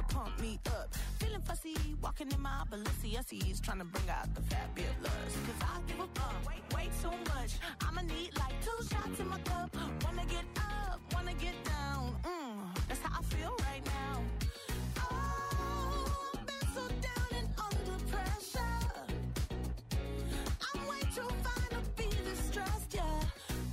pump me up. Feeling fussy, walking in my Balenciennes, trying to bring out the fabulous. Cause I give up, way too much. I'ma need like 2 shots in my cup. Wanna get up, wanna get down. That's how I feel right now. Oh, I've been so down and under pressure. I'm way too fine to be distressed, yeah.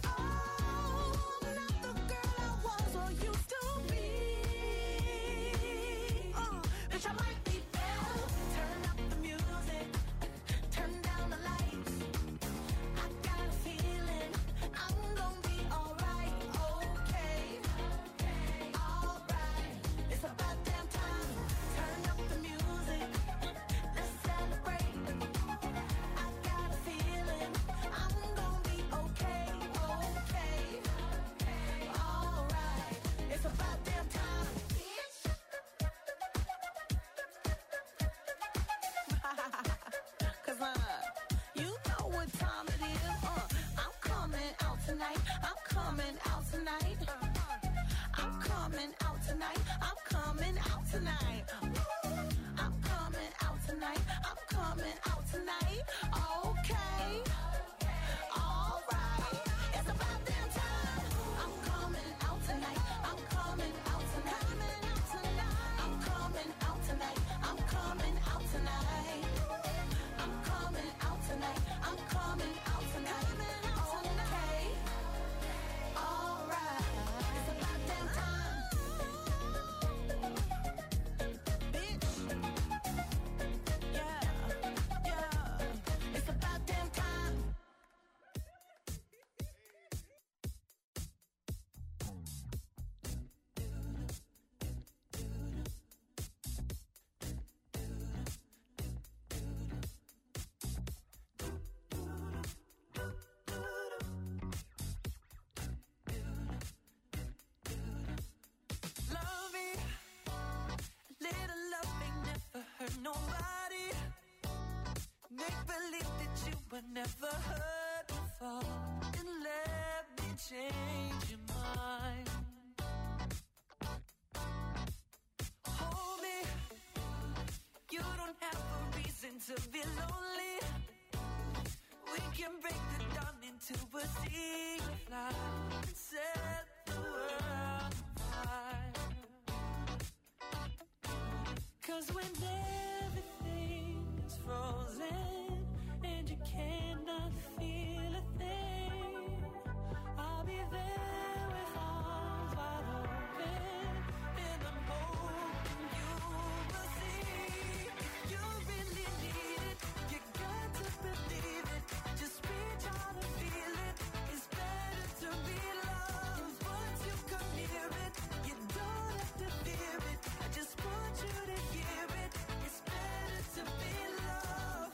Never heard before, and let me change your mind. Hold me, you don't have a reason to be lonely. We can break the dawn into a sea of light and set the world on fire. 'Cause when everything is frozen and you cannot feel a thing, I'll be there with arms wide open, and I'm hoping you will see. If you really need it, you got to believe it. Just reach out and feel it. It's better to be loved. Once you come near it, you don't have to fear it. I just want you to hear it. It's better to be loved.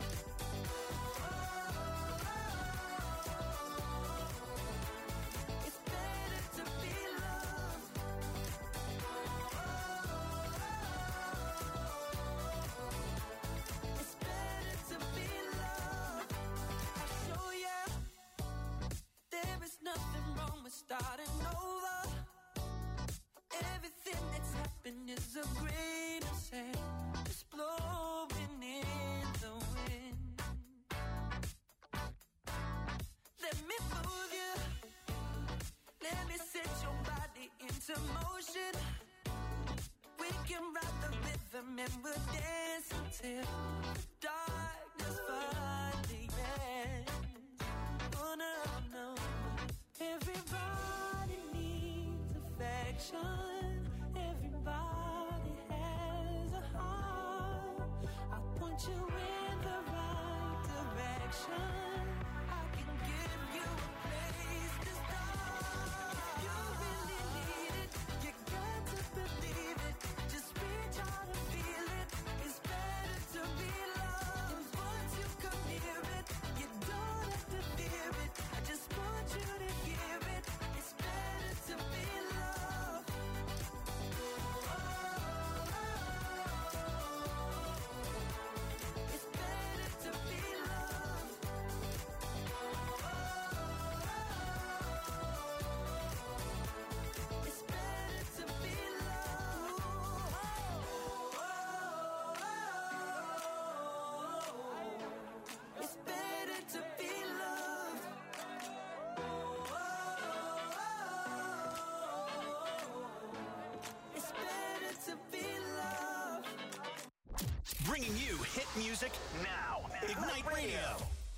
Starting over, everything that's happened is a grain of sand, just blowing in the wind. Let me move you, let me set your body into motion. We can ride the rhythm and we'll dance until the darkness finally ends. Oh no, no. Everybody needs affection. Everybody has a heart. I point you in the right direction. I can give you a place to start. You really need it. You got to believe it. Just reach out and feel it. It's better to be loved. Once you come near it, you don't have to fear it. I just want you to hear it. It's better to be loved. It's better to be loved. Music now. Ignite Radio.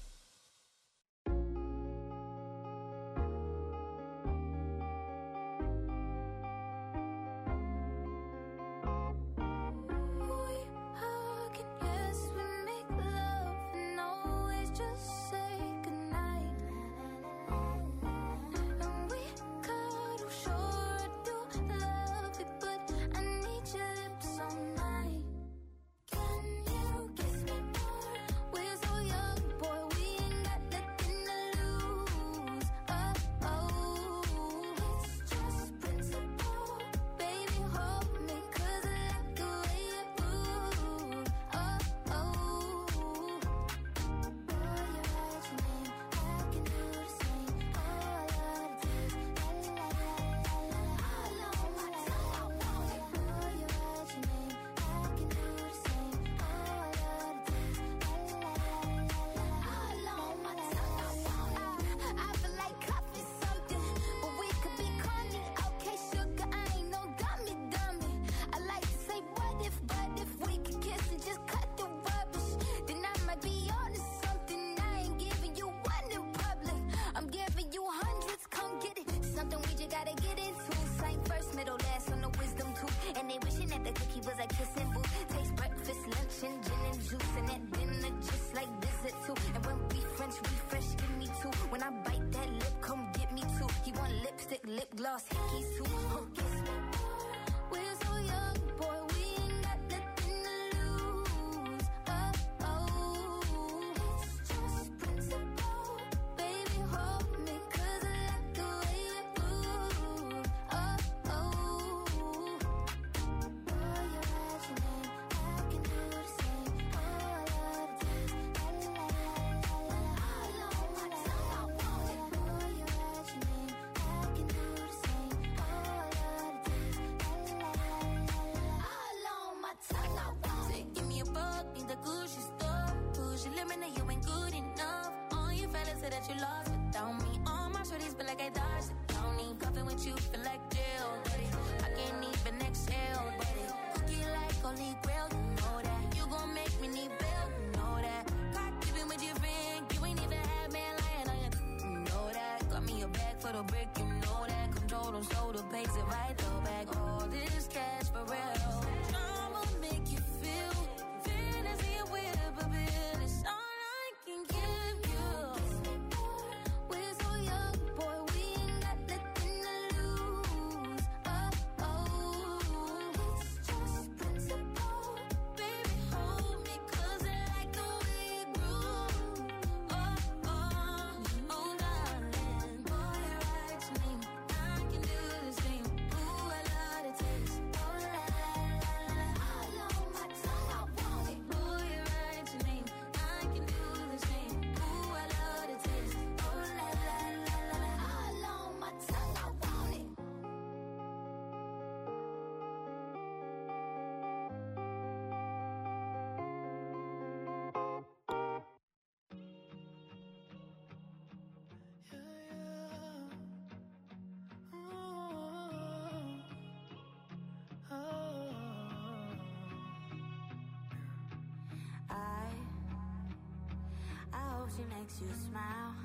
She makes you smile.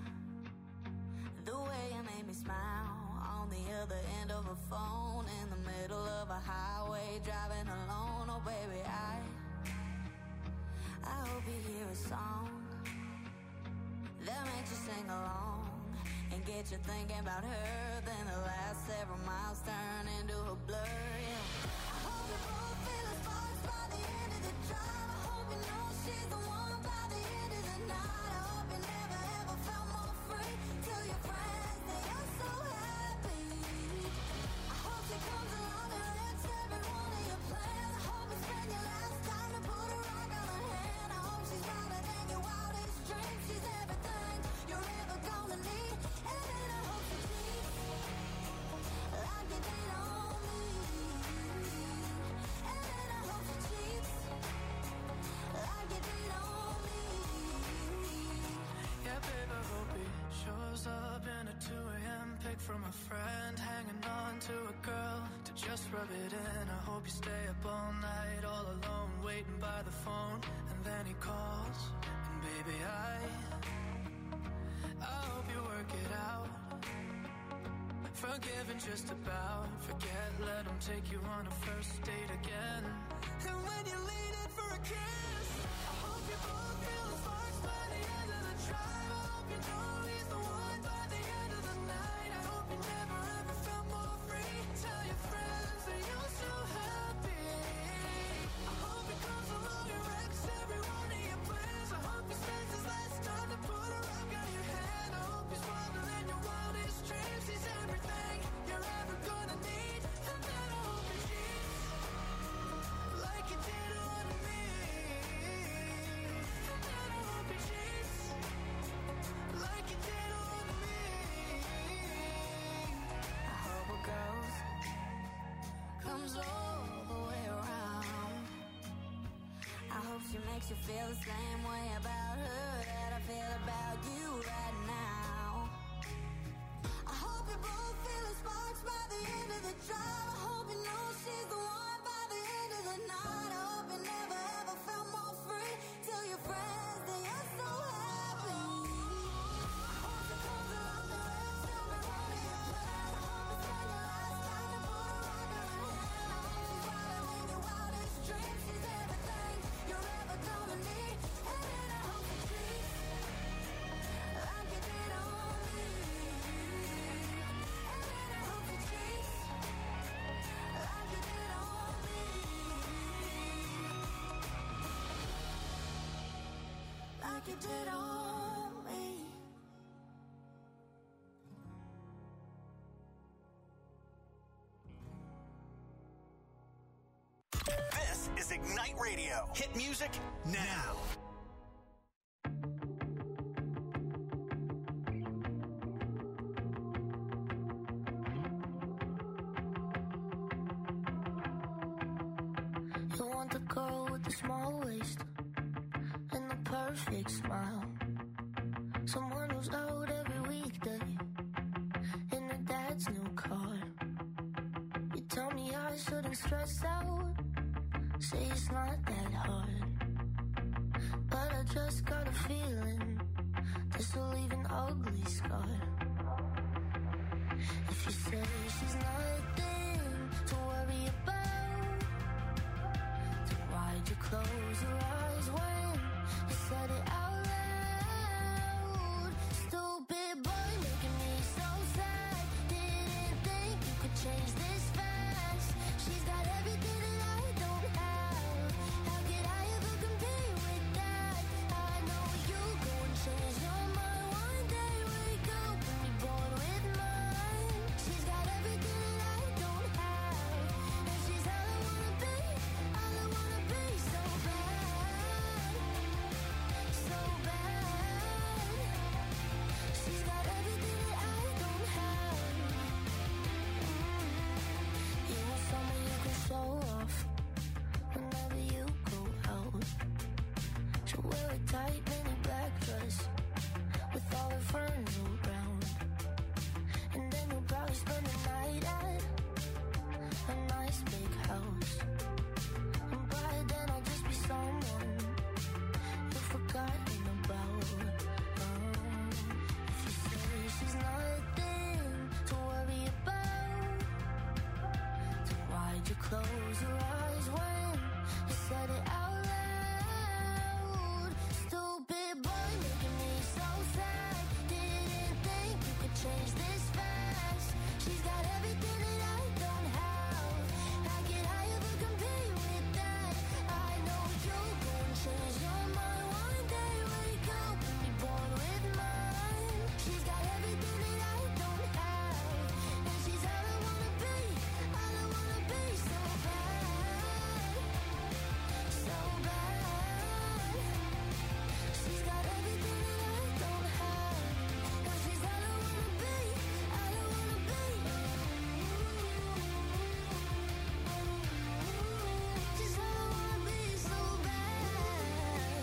The way you made me smile. On the other end of a phone, in the middle of a highway, driving alone. Oh baby, I hope you hear a song that makes you sing along and get you thinking about her. Then the last several miles turn into a blur. Yeah. I hope you both feel the sparks by the end of the drive. I hope you know she's the one by the end of the night. friend hanging on to a girl to just rub it in. I hope you stay up all night, all alone, waiting by the phone. And then he calls, and baby, I hope you work it out. Forgive and just about forget, let him take you on a first date again. And when you lean in for a kiss, I hope you both feel the sparks by the end of the drive. I hope you know he's the one by the end of the night. I hope you never ever felt more free. Tell your friends that you're so happy. I hope he comes along your ex, every one of your plans. I hope he spends his last time to put a rock on your hand. I hope he's wilder than your wildest dreams. He's everything you're ever gonna need. And then I hope he cheats like you did on me. And then I hope he cheats like you did on me. I hope it comes all the way around. I hope she makes you feel the same way about her that I feel about you right now. I hope you both feel the sparks by the end of the drive. I hope you know she's the one by the end of the night. I hope you never ever felt more free. Tell your friends that you're so happy. I hope it comes around the rest, every one of your plans. I hope it's been your last time to put a rock on her hand. I hope she's wilder than your wildest dreams. She's everything you're ever gonna need. And then I hope she treats like you did on me. And then I hope she treats like you did on me. Like you did on me. This is Ignite Radio. Hit music now. You want the girl with the small waist and the perfect smile. Someone who's out every weekday in her dad's new car. You tell me I shouldn't stress out, say it's not that hard. But I just got a feeling this will leave an ugly scar. If you say she's nothing to worry about, then why'd you close your eyes when you said it out loud? Stupid boy making me so sad. Didn't think you could change this fast. She's got everything that I don't have. How could I ever compete with that? I know you go and change your mind one day. Wake up and be bored with mine. She's got everything that I don't have, and she's all I wanna be. All I wanna be, so bad, so bad. She's got everything that I don't have. You want someone you can show off whenever you go out. She'll wear a tight mini black dress with all her friends around, and then you'll probably spend the night at a nice big house. And by then I'll just be someone you've forgotten about. If you say she's nothing to worry about, then why'd you close your eyes when you said it out loud? Stupid boy making me so sad. Didn't think you could change this fast. She's got everything that I don't have. How could I ever compete with that? I know you'll go and change your mind one day. Wake up and be bored with mine. She's got everything that I don't have, and she's all I wanna be. All I wanna be, so bad, so bad. She's got everything that I don't have, and she's all I wanna be. All I wanna be. She's all I wanna be, so bad.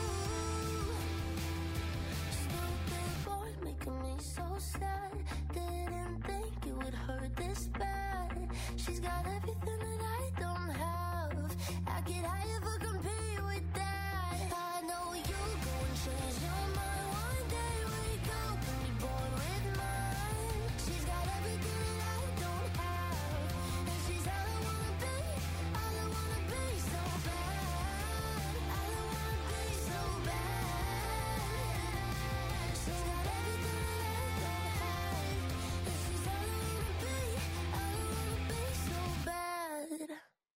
Oh, stupid boy making me so sad. Didn't She's got everything that I don't have. I could I ever compete with that? I know you go and change your mind one day. Wake up and be born with mine. She's got everything that I don't have, and she's all I wanna be. All I wanna be so bad. All I wanna be so bad. She's got everything that I don't have, and she's all I wanna be. All I wanna be so bad.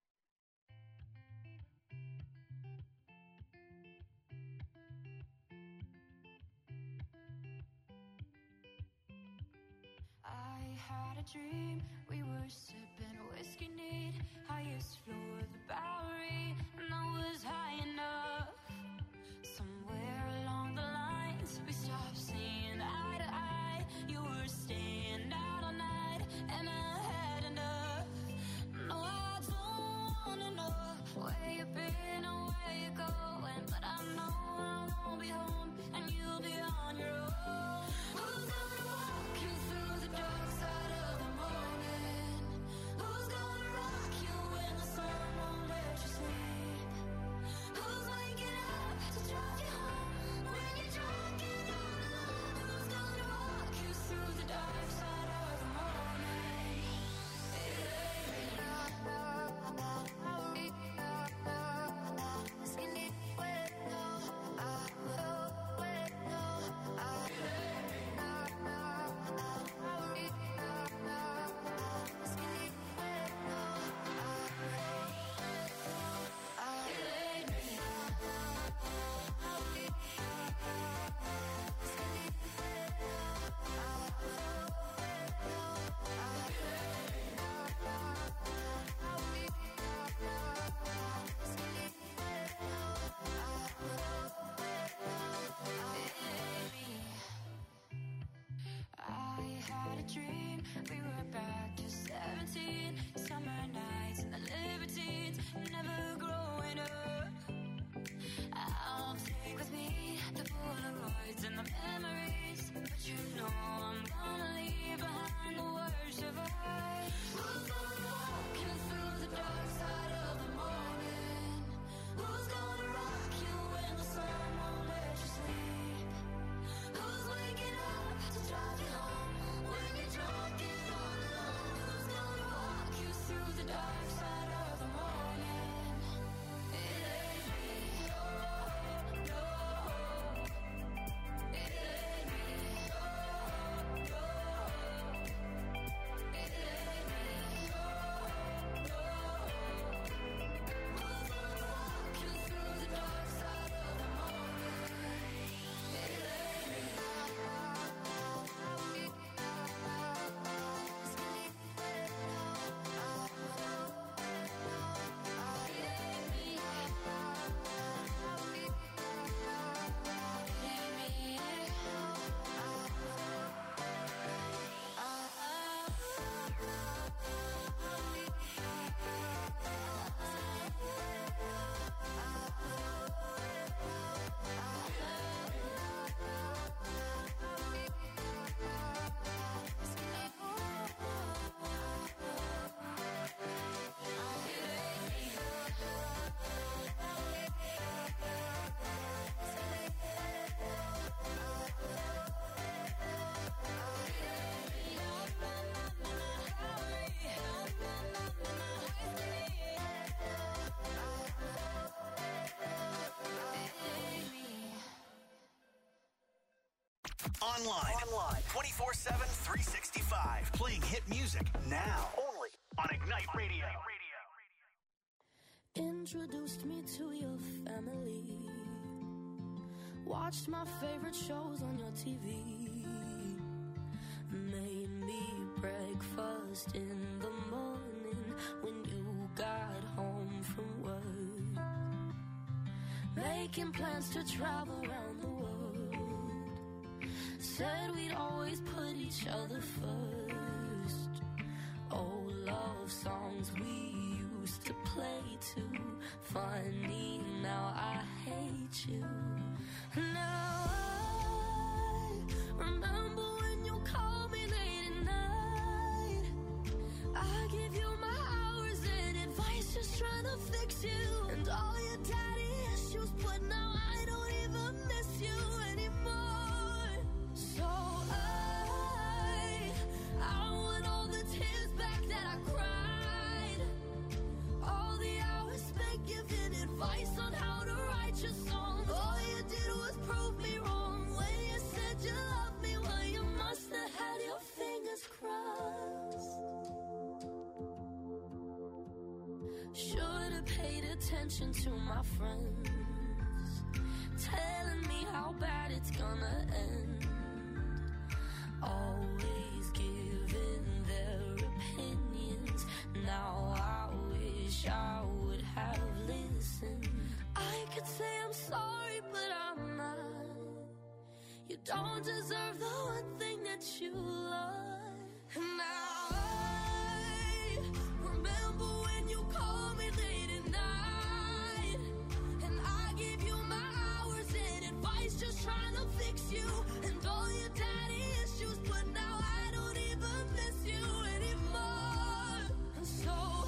I had a dream, we were sipping whiskey neat, highest floor of the Bowery, and I was high enough. Somewhere along the lines, we stopped seeing eye to eye. You were staying out all night, and I had enough. No, I don't wanna know where you've been or where you're going, but I know I won't be home, and you'll be on your own. Who's gonna walk you through the dark side of the morning? Who's gonna rock you when the sun won't let you sleep? Who's waking up to drive you home when you're drunk and all alone? Who's gonna walk you through the dark side of the morning? I had a dream, we were back to 17, summer nights and the libertines, never growing up. I'll take with me the Polaroids and the memories, but you know I'm gonna leave behind the worst of us. Who's gonna walk you through the dark side of the morning? Who's gonna rock you when the sun won't let you sleep? Who's waking up to drive you home when you're drunk and all alone? Who's gonna walk you through the dark side of the morning? It ain't me. No, no. It ain't me. No, no. It ain't me. No, no. Who's gonna walk you through the dark side of the morning? It ain't me. Online. 24/7, 365. Playing hit music now. Only on Ignite Radio. Introduced me to your family. Watched my favorite shows on your TV. Made me breakfast in the morning when you got home from work. Making plans to travel around the world. Said we'd always put each other first. Old love songs we used to play too. Funny, now I hate you. Now I remember when you called me late at night. I give you my Should've paid attention to my friends, telling me how bad it's gonna end. Always giving their opinions. Now I wish I would have listened. I could say I'm sorry, but I'm not. You don't deserve the one thing that you love. And now I remember when you called me late at night, and I gave you my hours and advice, just trying to fix you and all your daddy issues. But now I don't even miss you anymore. So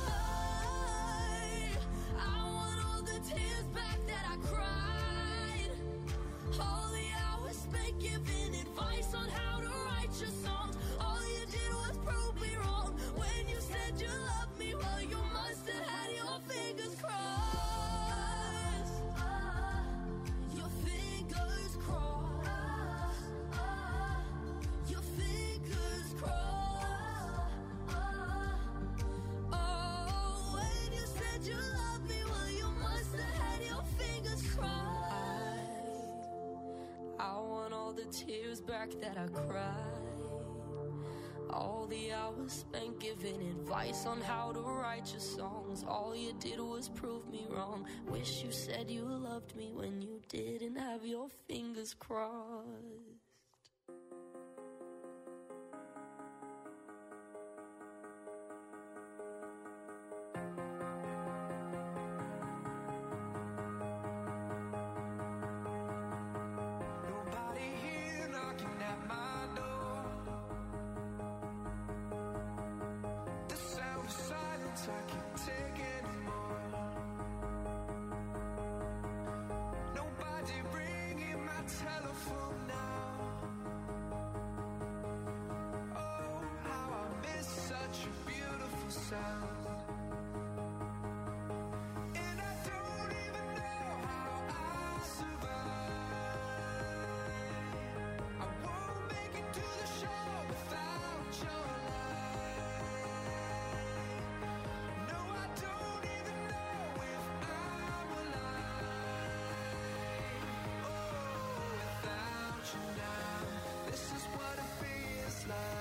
I want all the tears back that I cried, all the hours spent giving advice on how to write your songs. All you did was prove me wrong when you said you loved me. Well, you must have had your fingers crossed. Your fingers crossed. Your fingers crossed. Oh, when you said you loved me, well, you must have had your fingers crossed. I want all the tears back that I cried, all the hours spent giving advice on how to write your songs. All you did was prove me wrong. Wish you said you loved me when you didn't have your fingers crossed. Nobody here knocking at my door. The sound of silence I can't take anymore. Nobody ringing my telephone now. Oh, how I miss such a beautiful sound. And I don't even know how I survive. I won't make it to the show without your light. No, I don't even know if I'm alive. Oh, without you now, this is what it feels like.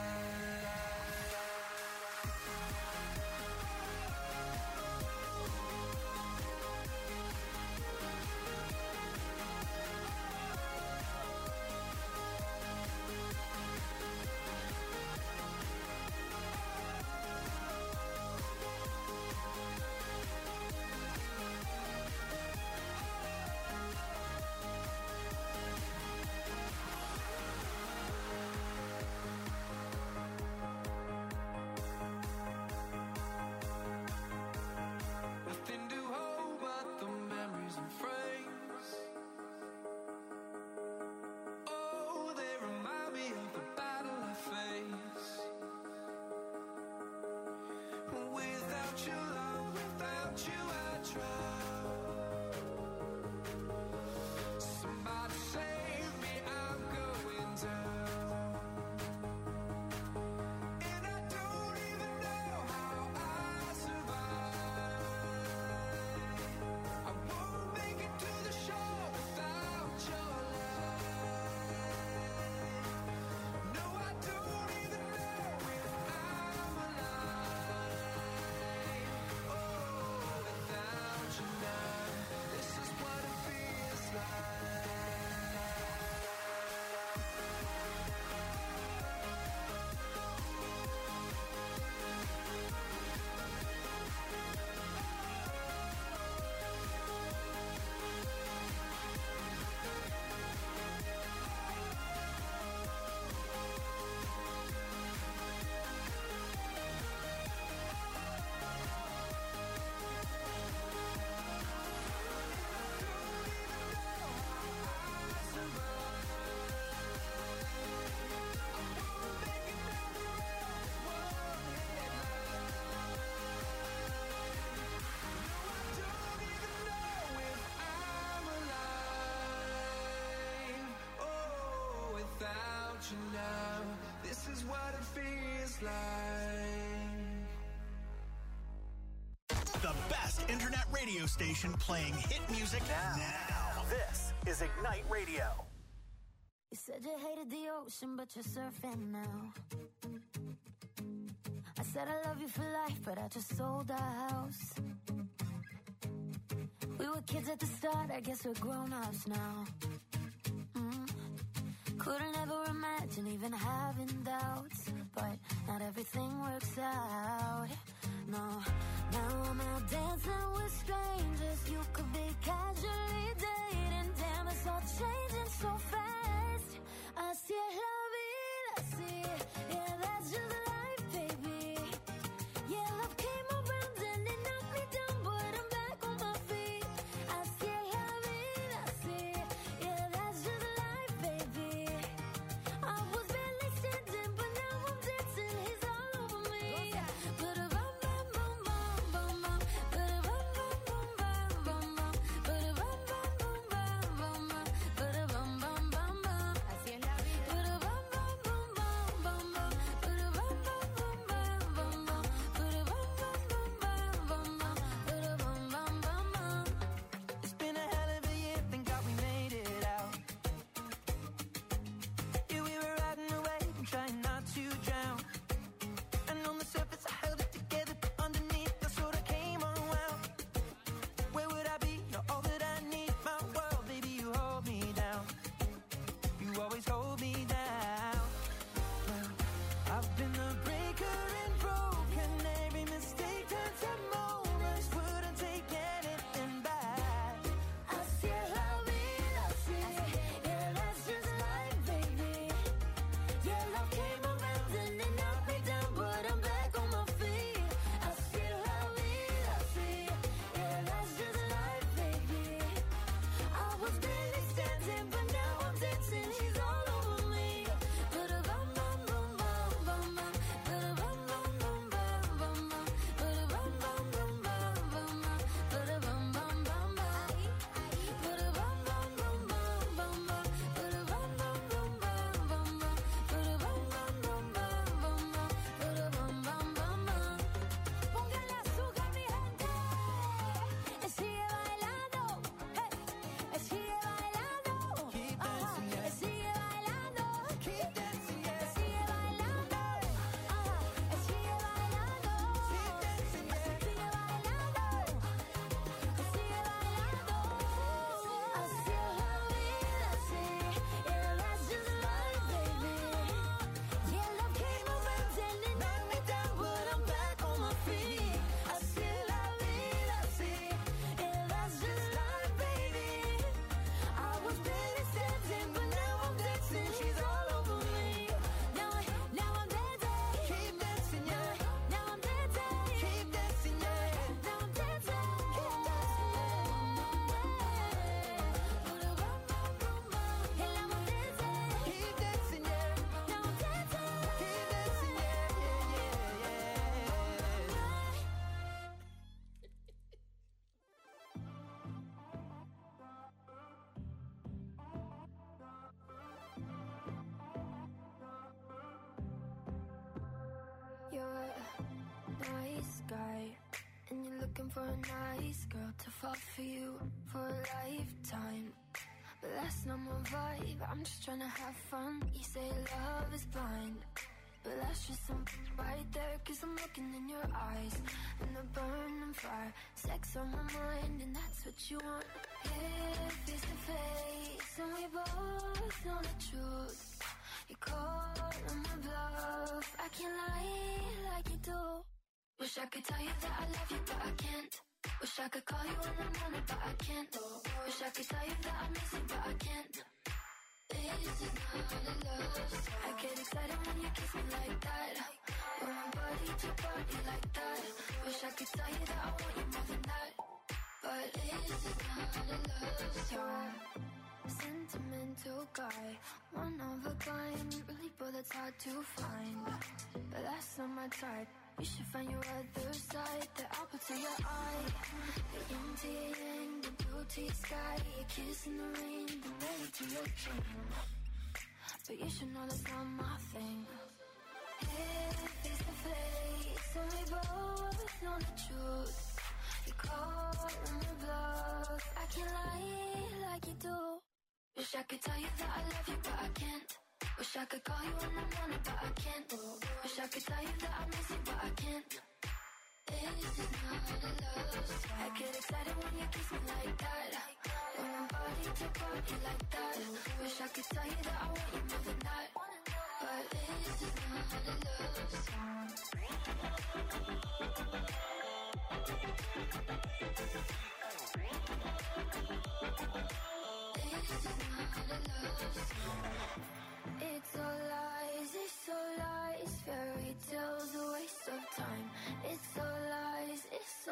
Nothing to hold but the memories and frames. Oh, they remind me of the battle I face. Without your love, without you I drown. Somebody save me, I'm going down. And I don't even know how I survive. I won't make it to the show without your light. No, I don't even know if I'm alive. Oh, without you now, this is what it feels like. You now, this is what it feels like. The best internet radio station playing hit music now. This is Ignite Radio. You said you hated the ocean, but you're surfing now. I said I love you for life, but I just sold our house. We were kids at the start, I guess we're grown-ups now. Couldn't ever imagine even having doubts, but not everything works out. No, now I'm out dancing with strangers. You could be casually dating. Damn, it's all changing so fast. Así es la vida, así. Yeah, that's just life, baby. Yeah, love came around and it knocked me down, but I'm back on my feet. Así es la vida, así. Yeah, that's just life, baby. I was barely standing, but now I'm dancing. He's all over me. Ba-da-bum, bum, bum, bum, bum, bum. Ba-da-bum, bum, bum, bum, bum, bum. Ba-da-bum, bum, bum, bum, bum, bum. Ba-da-bum, bum, bum, bum. Así es la vida. Ba-da-bum, bum, bum, bum, bum, bum. Ba-da-bum, bum, bum, bum, bum, bum. Ba-da-bum, bum, bum, bum, bum, bum. Ba-da-bum, bum, bum, bum. It's been a hell of a year, thank God we made it out. Yeah, we were riding away and trying not to drown. And on the surface I held it together, but underneath I sort of came unwound. Where would I be? You're all that I need, my world, baby, you hold me down. You always hold me down. Well, I've been the breaker and broken. Every mistake turns to moments. Wouldn't take anything back. Así es la vida, así. Yeah, that's just life, baby. Yeah, love came around and it knocked me down, but I'm back on my feet. Así es la vida, así. Yeah, that's just life, baby. I was barely standing, but now I'm dancing. She's all over me. Ba-da-bum, bum, bum, bum, bum, bum. Ba-da-bum, bum, bum, bum, bum, bum. Ba-da-bum, bum, bum, bum, bum, bum. Ba-da-bum, bum, bum, bum. Ba-da-bum, bum, bum, bum, bum, bum. Ba-da-bum, bum, bum, bum, bum, bum. Ba-da-bum, bum, bum, bum, bum, bum. Ba-da-bum, bum, bum, bum. Póngale azúcar, mi gente. Sigue bailando. Hey. Sigue bailando. Keep dancing, yeah. Sigue bailando. Keep dancing, yeah. Sigue bailando. Sigue bailando. Keep dancing, yeah. Sigue bailando. Sigue bailando. Así es la vida, así. Yeah, that's just life, baby. Yeah, love came around and it knocked me down, but I'm back on my feet. Así es la vida, así. Yeah, that's just life, baby. I was barely standing, but now I'm dancing. She's all over me. Now I'm dancing. Keep dancing, yeah. Now I'm dancing. Keep dancing, yeah. Now I'm dancing. Keep dancing. And now I'm dancing. Keep dancing, yeah. Now I'm dancing. Keep dancing, yeah, You're a nice guy, and you're looking for a nice girl to fall for you for a lifetime. But that's not my vibe, I'm just trying to have fun. You say love is blind, but that's just some right there. Cause I'm looking in your eyes, and the burning fire. Sex on my mind, and that's what you want. Here, face to face, and we both know the truth. You call on my bluff, I can't lie like you do. Wish I could tell you that I love you, but I can't. Wish I could call you in the morning, but I can't. Wish I could tell you that I miss you, but I can't. This is not a love song. I get excited when you kiss me like that. When my body to body like that. Wish I could tell you that I want you more than that. But this is not a love song. Sentimental guy, one of a kind, really, but that's hard to find. But that's not my type. You should find your other side, the apple to your eye, the yin to your yang, the blue to your sky, a kiss in the rain, the way to your dream. But you should know that's not my thing. Here, face to face, and we both know the truth. can't lie like you do. Wish I could tell you that I love you, but I can't. Wish I could call you in the morning, but I can't. Wish I could tell you that I miss you, but I can't. This is not a love song. I get excited when you kiss me like that. When my body to body like that. Wish I could tell you that I want you more than that. But this is not a love song. It's all lies, fairy tales, a waste of time. It's all lies,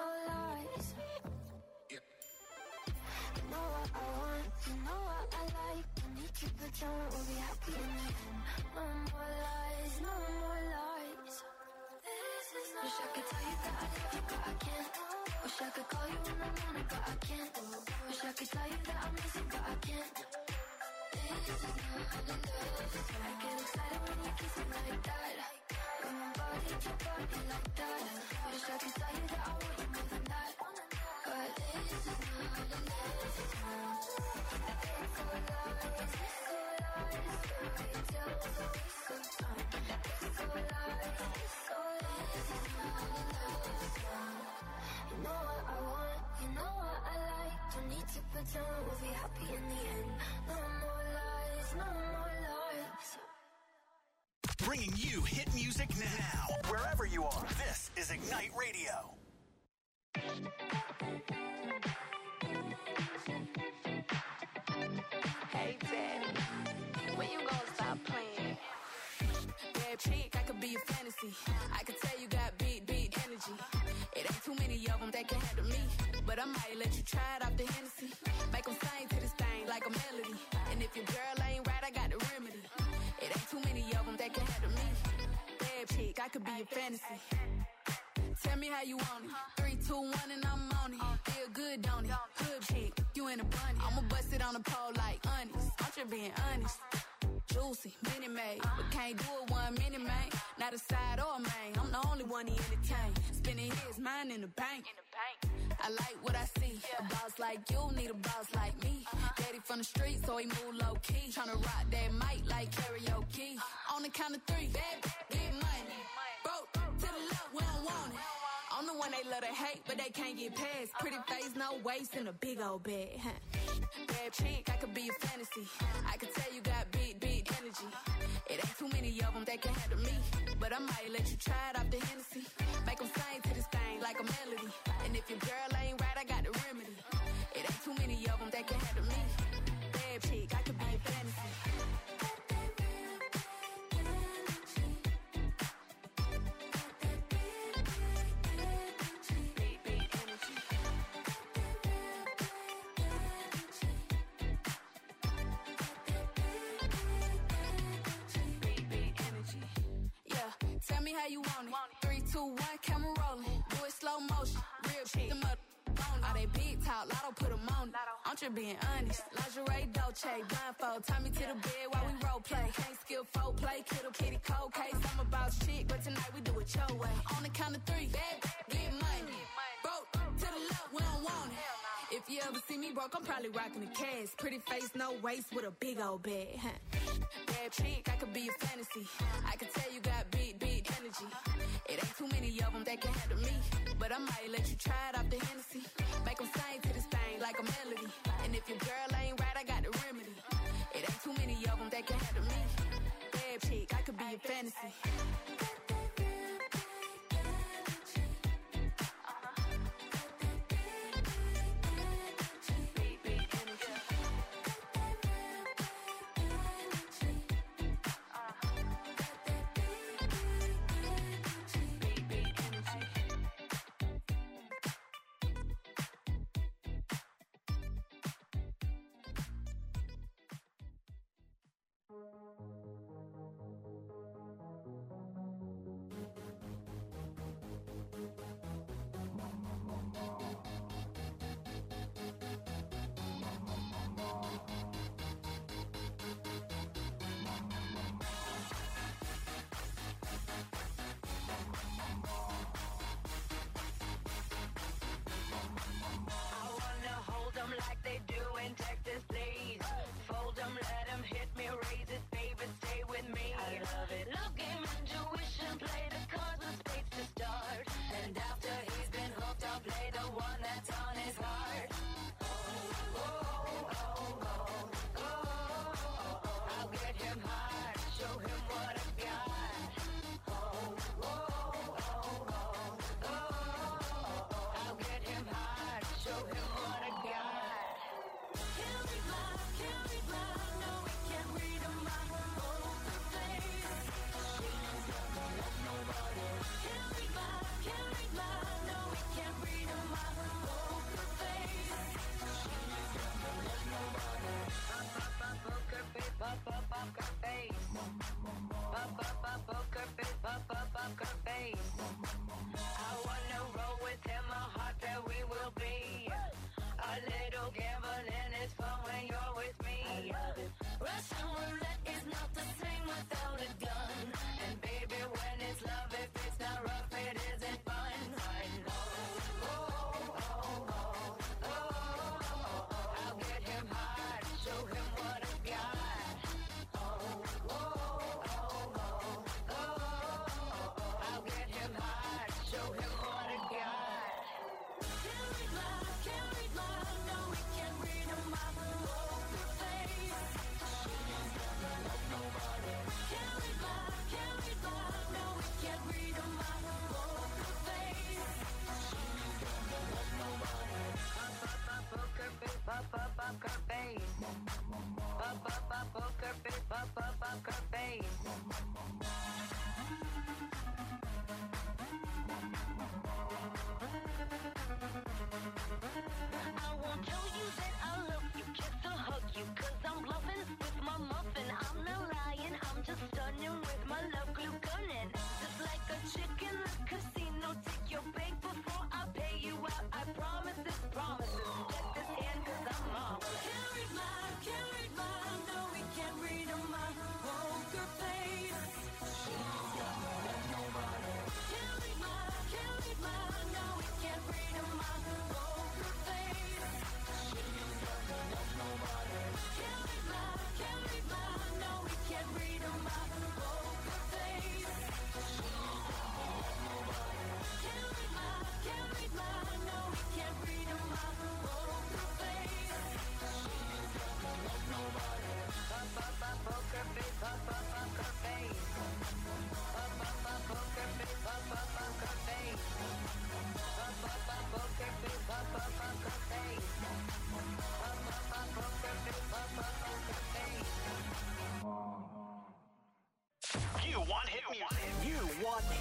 You know what I want, you know what I like. Don't need to pretend we'll be happy in the end. No more lies, no more lies. Wish I could tell you that I love you, but I can't. Wish I could call you in the morning, but I can't. Wish I could tell you that I miss you, but I can't. This is not a love song. I get excited when you kiss me like that. When my body to body like that. Wish I could tell you that I want you more than that. But this is not a love song. It's all lies, fairy tales, a waste of time. It's all lies, this is not a love song. You know what I want, you know what I like. Don't need to pretend we'll be happy in the end. No more lies, no more lies. Bringing you hit music now. Wherever you are, this is Ignite Radio. Hey, Daddy, when you gonna stop playing? Bad chick, I could be a fantasy. I could tell you got big energy. It ain't too many of them that can handle me. But I might let you try it off the Hennessy. Make them sing to this thing like a melody. And if your girl ain't right, I got the remedy. It ain't too many of them that can handle me. Bad chick, I could be a fantasy. Tell me how you want it. 3, 2, 1, and I'm on it. Feel good, don't it? Hood chick, you in a bunny. I'ma bust it on the pole like honest. I'm just being honest. Juicy, mini made, but can't do it 1 minute, man. Not a side or a main. I'm the only one he entertain. Spending his mind in the bank. I like what I see. A boss like you need a boss like me. Daddy from the street, so he move low key. Tryna rock that mic like karaoke. On the count of 3, bad, get money. Broke to the left, we don't want it. I'm the one they love to hate, but they can't get past. Pretty face, no waist, and a big old bag. Bad chick, I could be a fantasy. I could tell you got big energy. It ain't too many of them that can handle me. But I might let you try it off the Hennessy. Make them sing to this thing like a melody. And if your girl ain't right, I got the remedy. It ain't too many of them that can handle me. Bad chick, I could be a fantasy. Tell me how you want it. 3, 2, 1, camera rolling. Do it slow motion. Real chick. Them up on all they big talk. Lotto put them on it. I'm just being honest. Lingerie, Dolce, blindfold. Tie me to the bed while we role play. Can't skill folk play. Kittle kitty cold case. I'm a boss chick, but tonight we do it your way. On the count of 3, bad, get money. Broke to the left, we don't want it. If you ever see me broke, I'm probably rocking the cash. Pretty face, no waist, with a big old bag. Bad chick, I could be a fantasy. I could tell you got big energy. It ain't too many of them that can handle me. But I might let you try it off the Hennessy. Make them sing to this thing like a melody. And if your girl ain't right, I got the remedy. It ain't too many of them that can handle me. Bad chick, I could be a fantasy.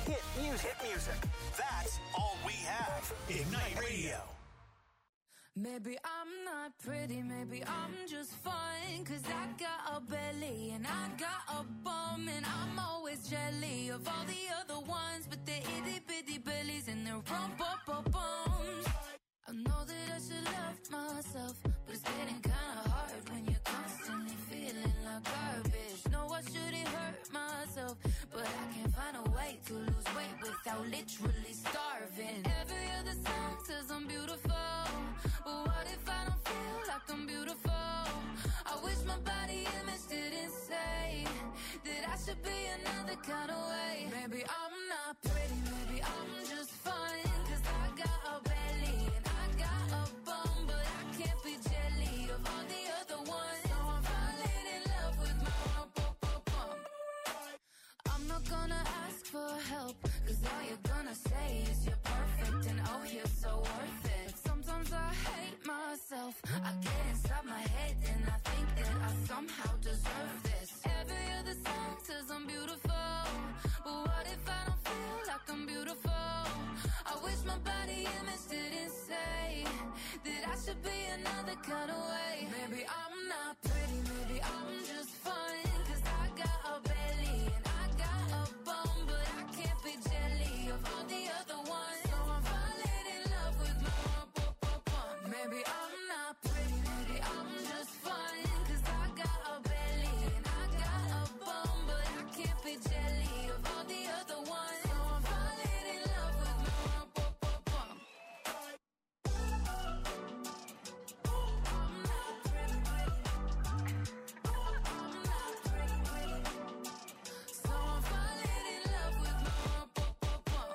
hit music. Hit music. That's all we have. Ignite Radio. Maybe I'm not pretty, maybe I'm just fine. Cause I got a belly and I got a bum. And I'm always jelly of all the other ones. But they're itty bitty bellies and their rump-up-bums. I know that I should love myself, but it's getting kinda hard when you're constantly feeling like garbage. No, I shouldn't hurt myself, but I can't find a way to lose weight without literally starving. Every other song says I'm beautiful, but what if I don't feel like I'm beautiful? I wish my body image didn't say that I should be another kind of way. Maybe I'm not pretty, maybe I'm just fine. Cause I got a belly and I got a bum, but I can't be jelly of all the other ones. So I'm falling in love with my rump-up-up-bum. I'm not gonna ask for help, cause all you're gonna say is you're perfect and oh you're so worth it. Sometimes I hate myself, I get inside my head and I think that I somehow deserve this. Every other song says I'm beautiful, but what if I don't feel like I'm beautiful? I wish my body image didn't say that I should be another kind of way. Maybe I'm not pretty, maybe I'm just fine. Cause I got a belly and I got a bum, but I can't be jelly of all the other ones. So I'm falling in love with my rump-up-up-bum. Maybe I'm not pretty, maybe I'm just fine. Cause I got a belly and I got a bum, but I can't be jelly of all the other ones. So I'm falling in love with my rump-up-up-bum. I'm not pretty, I'm not pretty, so I'm falling in love with my rump-up-up-bum.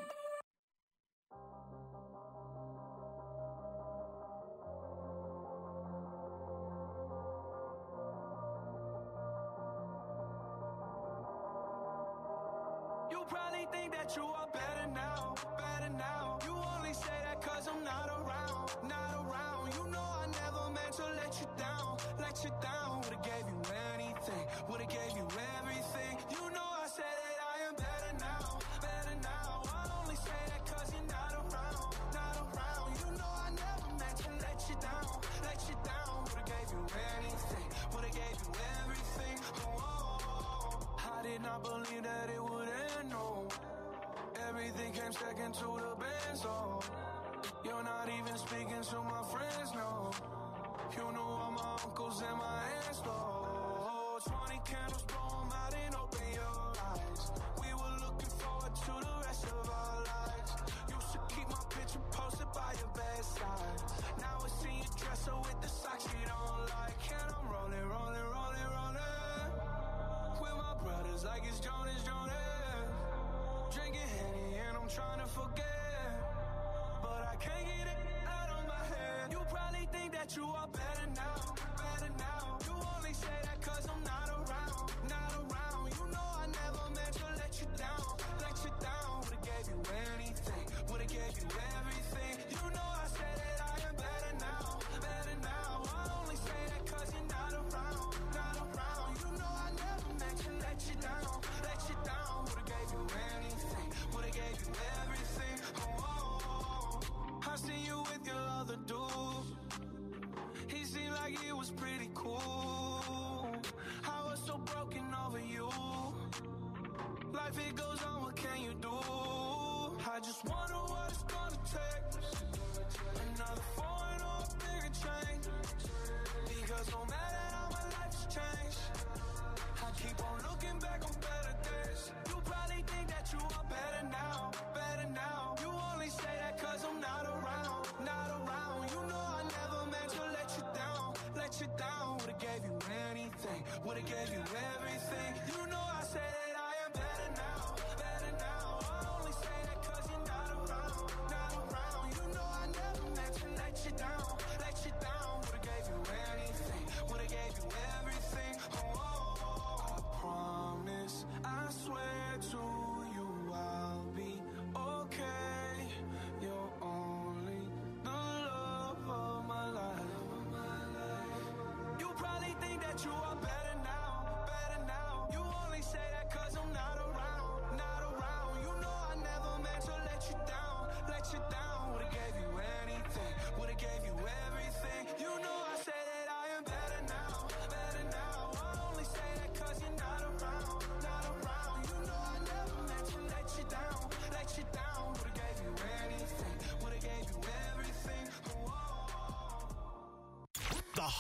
You probably think that you are better now, better now. You only say that cause I'm not around, not around. You know I never meant to let you down, let you down. Would've gave you anything, would've gave you everything. You know I said that I am better now, better now. I only say that cause you're not around, not around. You know I never meant to let you down, let you down. Would've gave you anything, would've gave you everything. Oh, I did not believe that it would end, no. Everything came second to the benzo. You're not even speaking to my friends, no. You know all my uncles and my aunts, though. 20 candles, blow 'em out and open your eyes. We were looking forward to the rest of our lives. Used to keep my picture posted by your bedside. Now I see you dresser with the socks you don't like. And I'm rolling, rolling, rolling, rolling with my brothers like it's Jonas, Jonas. Drinking Henny and I'm trying to forget, but I can't get it out of my head. You probably think that you are better now, better now. You only say that cause I'm not around, not around. You know I never meant to let you down, let you down. Would've gave you anything, would've gave you everything. You know I said that I am better now, better now. I only say that cause you're not around, not around. You know I never meant to let you down, let you down. Would've gave you anything, would've gave you everything. Oh, I seen you with your other dude. He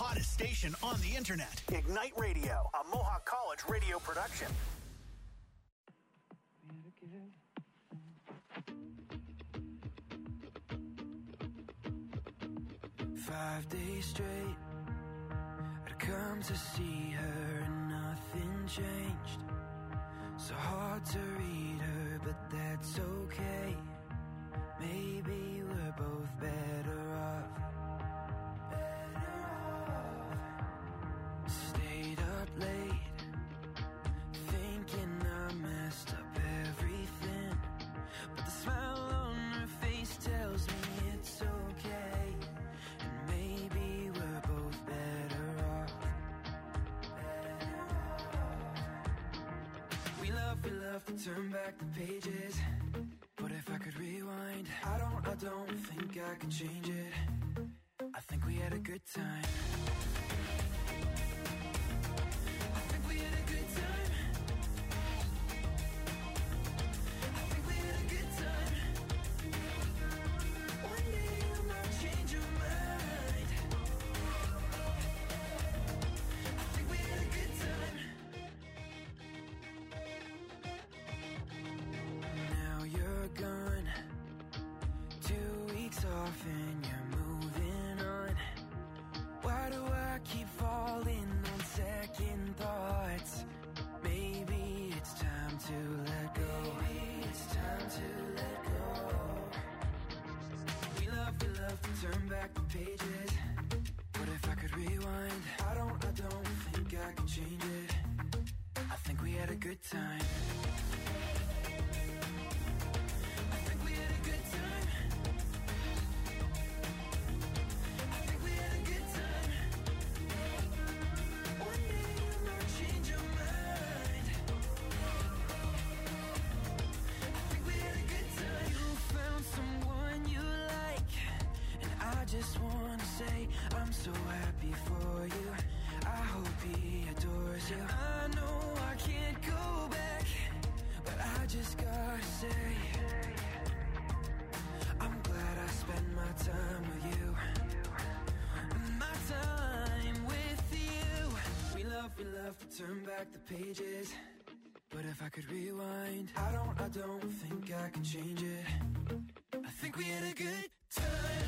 hottest station on the internet. Ignite Radio, a Mohawk College radio production. 5 days straight, I'd come to see her and nothing changed. So hard to read her, but that's okay. Maybe we're both better off. Stayed up late, thinking I messed up everything. But the smile on her face tells me it's okay. And maybe we're both better off. We love to turn back the pages. But if I could rewind, I don't think I can change it. I think we had a good time. I think we had a good time. I think we had a good time. One day you might change your mind. I think we had a good time. Now you're gone, 2 weeks off and you're moving on. Why do I keep falling on second thoughts? Maybe it's time to let go. Maybe it's time to let go. We love to turn back the pages. But if I could rewind, I don't think I can change it. I think we had a good time. I think we had a good time. I think we had a good time. One day you might change your mind. I think we had a good time. You found someone you like, and I just wanna say I'm so happy for you. I hope he adores you. I know I can't go back, but I just gotta say I'm glad I spent my time with you. My time with you. We love to turn back the pages. But if I could rewind, I don't think I can change it. I think we had a good time.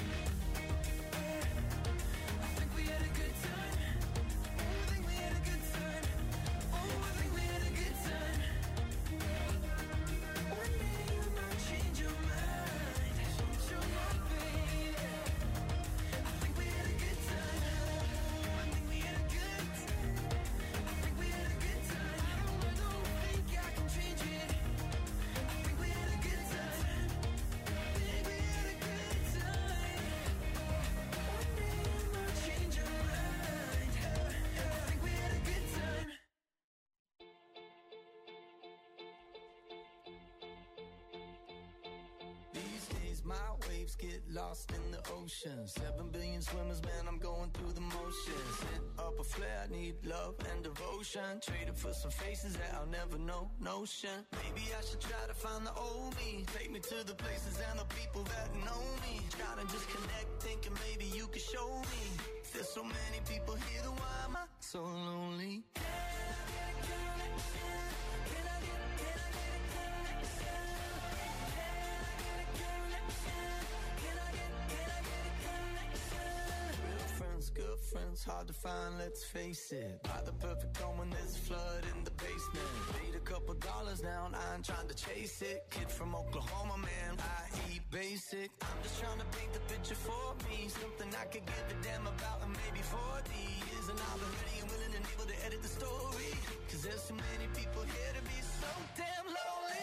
I think we had a good time. Oh, I think we had a good time. Oh, I think we had a good time. One day you might change your mind. Change your mind, baby. I think we had a good time. I think we had a good time. I think we had a good time. I don't think I can change it. I think we had a good time. I think we had a good time. One day you might change your mind. I think we had a good time. These days my waves get lost in the ocean. 7 billion swimmers, man, I'm going through the motions. Hit up a flare, I need love and devotion. Traded for some faces that I'll never know, notion. Maybe I should try to find the old me. Take me to the places and the people that know me. Trying to just connect, thinking maybe you could show me. There's so many people here, then why am I so lonely? Good friends, hard to find, let's face it. Buy the perfect home when there's a flood in the basement. Paid a couple dollars down, I ain't trying to chase it. Kid from Oklahoma, man, I eat basic. I'm just trying to paint the picture for me. Something I could give a damn about in maybe 40 years. And I'll be ready and willing and able to edit the story. Cause there's so many people here to be so damn lonely.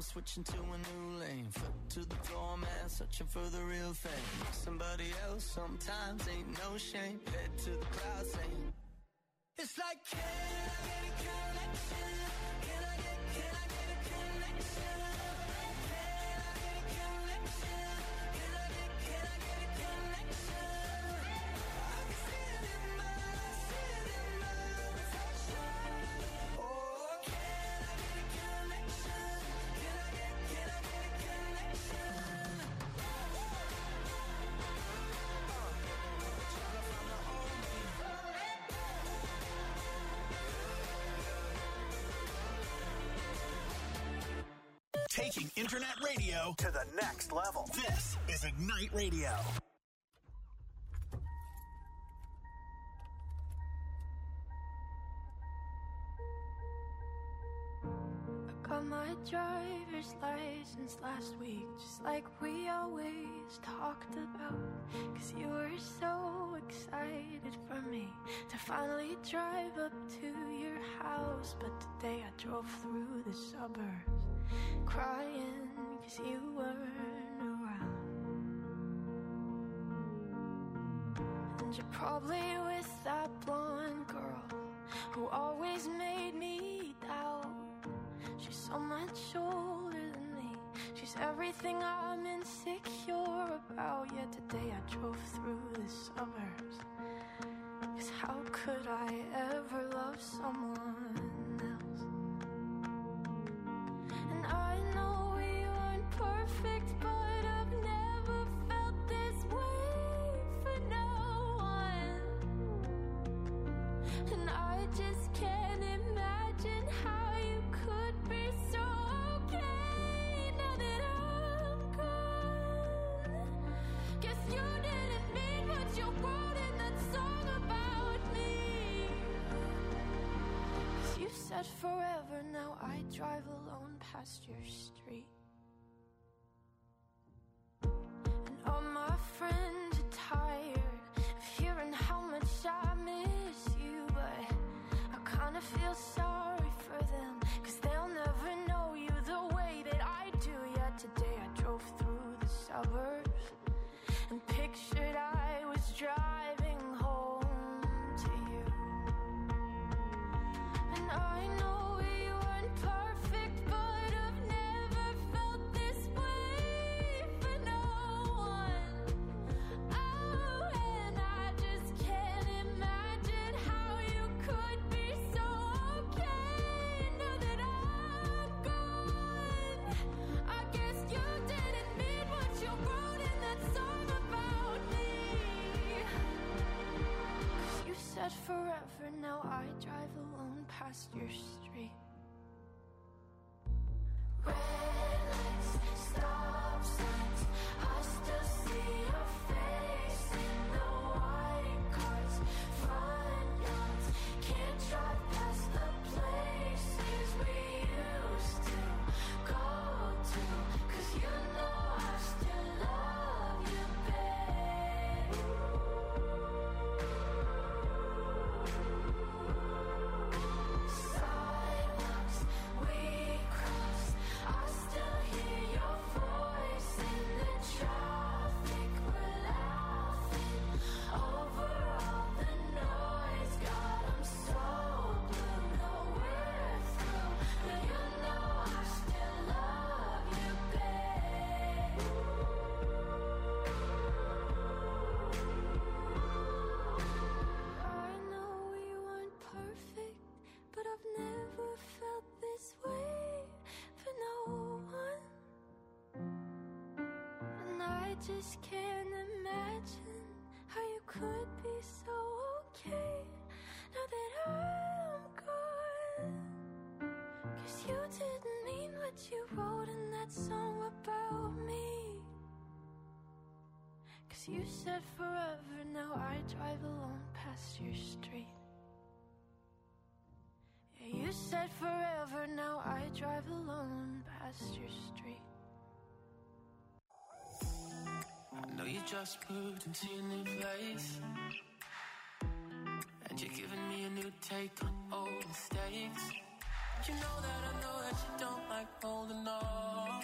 switching to a new lane. Foot to the floor, man, searching for the real thing. Somebody else sometimes ain't no shame. Head to the crowd saying, it's like, can I get a connection? Can I get a connection? Can I get a connection? Can I get a connection? I can see it in my reflection. Oh, can I get a connection? Can I get a connection? Trying to find my own people. Taking internet radio to the next level. This is Ignite Radio. I got my driver's license last week, just like we always talked about. 'Cause you were so excited for me to finally drive up to your house. But today I drove through the suburbs crying 'cause you weren't around. And you're probably with that blonde girl who always made me doubt. She's so much older than me. She's everything I'm insecure about. Yet today I drove through the suburbs. 'Cause how could I ever love someone else? And I know we weren't perfect, but I've never felt this way for no one. And I just can't imagine how you could be so okay now that I'm gone. Guess you didn't mean what you wrote in that song about me. 'Cause you said forever, now I drive alone past your street. And all my friends are tired of hearing how much I miss you. But I kinda feel sorry for them, 'cause they'll never know you the way that I do. Yet today I drove through the suburbs and pictured I was driving home to you. And I know we weren't perfect, but I've never felt this way for no one. Oh, and I just can't imagine how you could be so okay now that I'm gone. I guess you didn't mean what you wrote in that song about me. 'Cause you said forever, now I drive alone past your street. Red lights, stop signs, I still see your face in the white cars, front yards. Can't drive past the places we used to go to. 'Cause you know I still love you, babe. Sidewalks we cross, I still hear your voice in the traffic. We're laughing over all the noise. God, I'm so blue, no we're through. But you know I still love you, babe. I know we weren't perfect, but I've never felt this way for no one. And I just can't imagine how you could be so okay now that I'm gone. 'Cause you didn't mean what you wrote in that song about me. 'Cause you said forever, now I drive alone past your street. Yeah, you said forever, now I drive alone past your street. I know you just moved into your new place, and you're giving me a new take on old mistakes. You know that I know that you don't like holding on,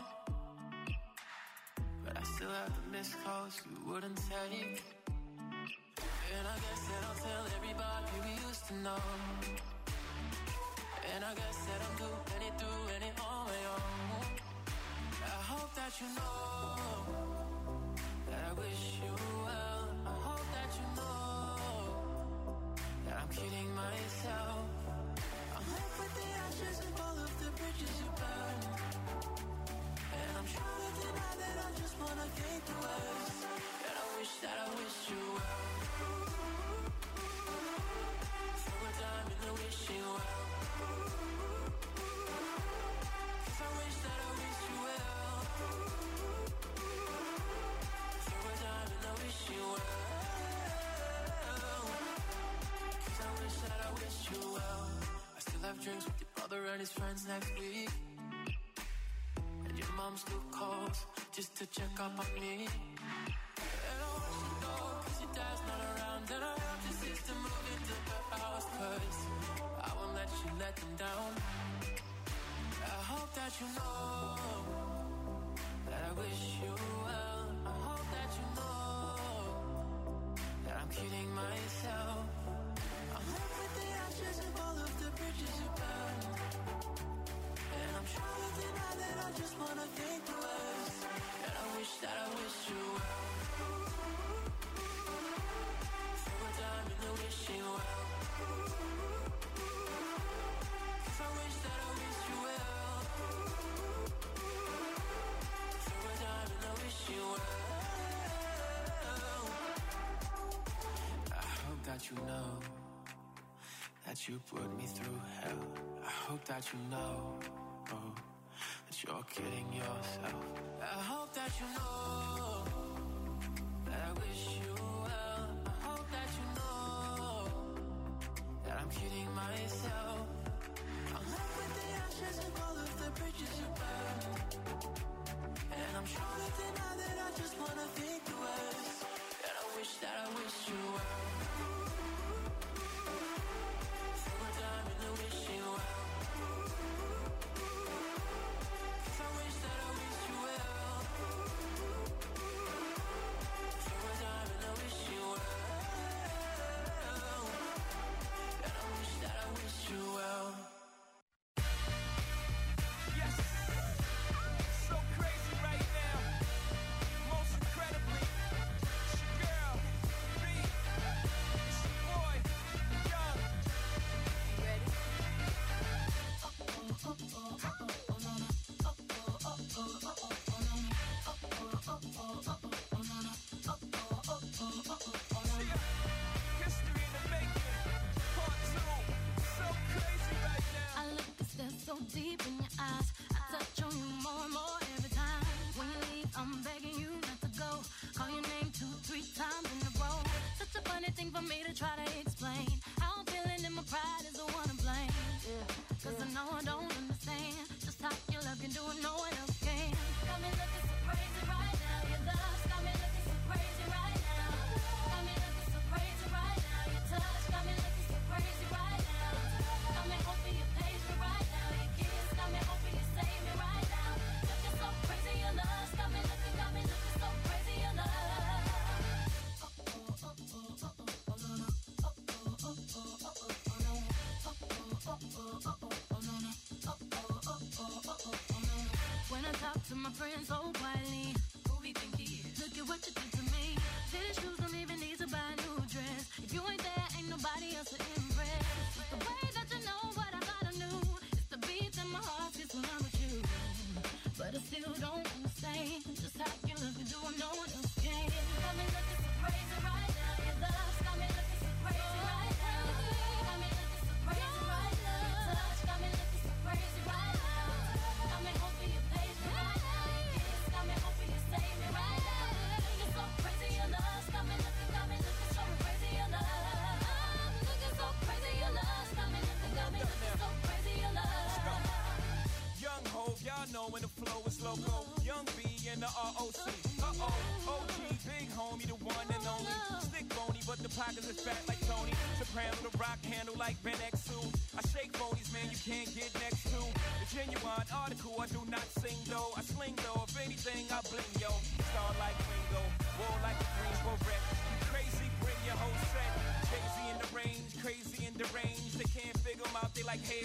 but I still have the missed calls you wouldn't take. And I guess that I'll tell everybody we used to know. And I guess that I'm doing it on my own. I hope that you know that I wish you well. I hope that you know that I'm kidding myself. I'm left with the ashes of all of the bridges you burned, and I'm trying to deny that I just wanna think the worst. And I wish that I wished you well. Throw a dime in the wishing well. 'Cause I wish that I wished you well. Throw a dime in the wishing well. 'Cause I wish that I wished you well. I still have drinks with your brother and his friends next week, and your mom still calls just to check up on me. And I watch you go 'cause your dad's not around, and I hope your sister moved into her house 'cause I won't let you let them down. I hope that you know that I wish you well. I hope that you know that I'm kidding myself. I'm left with the ashes of all of the bridges you burned, and I'm trying to deny that I just wanna think the worst. And I wish that I wished you well. Throw a dime in the wishing well. 'Cause I wish that I wished you well. Throw a dime in the wishing well. I hope that you know that you put me through hell. I hope that you know that you're kidding yourself. I hope that you know that I wish you well. I hope that you know that I'm kidding myself. I'm left with the ashes of all of the bridges you burned, and I'm trying to deny that I just wanna think the worst. And I wish that I wished you well. Throw a dime in the wishing well. 'Cause I wish that I wished you well. Throw a dime in the wishing well. And I wish that I wished you well. Yes, so crazy right now. Most incredibly, it's your girl, B. It's your boy, Young. You ready? History in the making, part 2. So crazy right now. I look and stare so deep in your eyes. I touch on you more and more every time. When you leave, I'm begging you not to go. Call your name 2-3 times in a row. Such a funny thing for me to try to explain. How I'm feeling and my pride is the one to blame. Cause I know I don't understand just how your love can do it, no one else can. Got me looking so crazy right now. Your love got me looking so crazy right now. Got me looking so crazy right now. Your touch got me looking so crazy right now. Got me hoping you page me right now. Your kiss got me hoping you save me right now. Looking so crazy, your love got me looking so crazy, your love. When I talk to my friends so quietly, who we think he is? Look at what you did to me. Fitted shoes don't even need to buy a new dress. If you ain't there, ain't nobody else to impress. It's the way that you know what I thought I knew. It's the beat in my heart gets when I'm with you. But I still don't understand just how you look and do what no one else can. Got me looking so crazy right now. Your love got me looking so crazy right now. Got me looking so crazy right now. Your touch got me looking so crazy right now. Got me hoping you page me right now. Your kiss got me hoping you save me right now. Looking so crazy, your love got me looking so crazy, your love. I'm looking so crazy, your love got me looking so crazy, your love. Young Hov, y'all know when the flow is loco. Young B and the ROC. OG, big homie, the one and only. Stick bony, but the pockets is fat like Tony. Soprano, the rock handle like Ben X2. I shake bonies, man, you can't get next to. genuine article, I do not sing though. I sling though, if anything, I bling yo. Star like Ringo, war like a green beret. Crazy, bring your whole set. Crazy in the range, crazy in the range. They can't figure 'em out, they like, hey.